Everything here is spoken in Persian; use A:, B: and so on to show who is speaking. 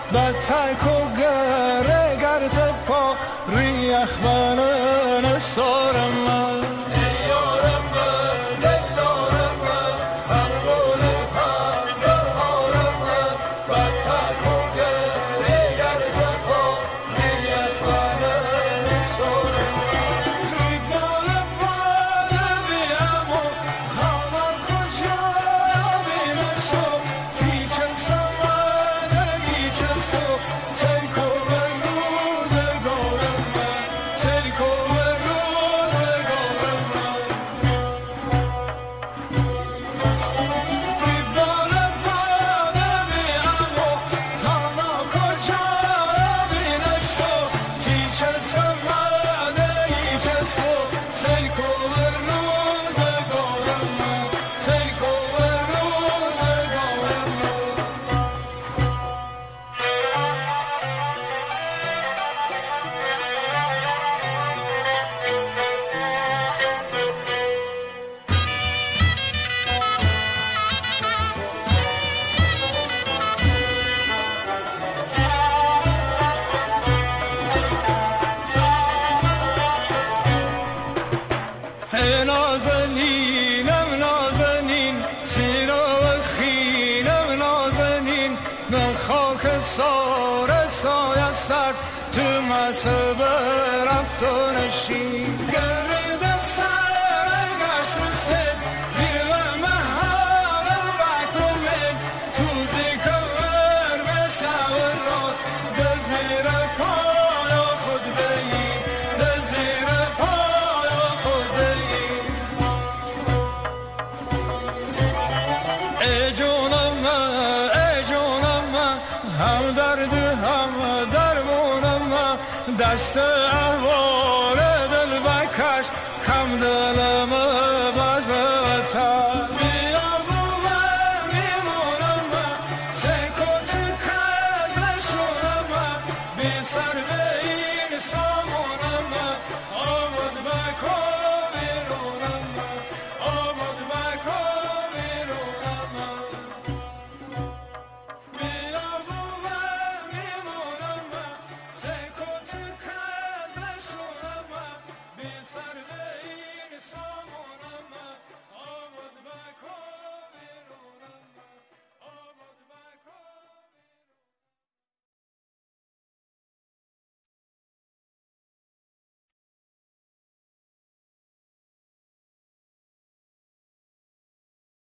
A: بتک و گره گرت پا ریخ من سارم من نازنینم نازنین سینا و خینم نازنین من خاک سار سایه سر تو مصب رفت و نشین گرد سر گشت سر بیرم محرم بکنم تو زیکور به سور راست به زیر پایا خود بگیر به زیر پایا خود بگیر ای جونم هم درد هم درمونم دست احوال دل بکش کم دلم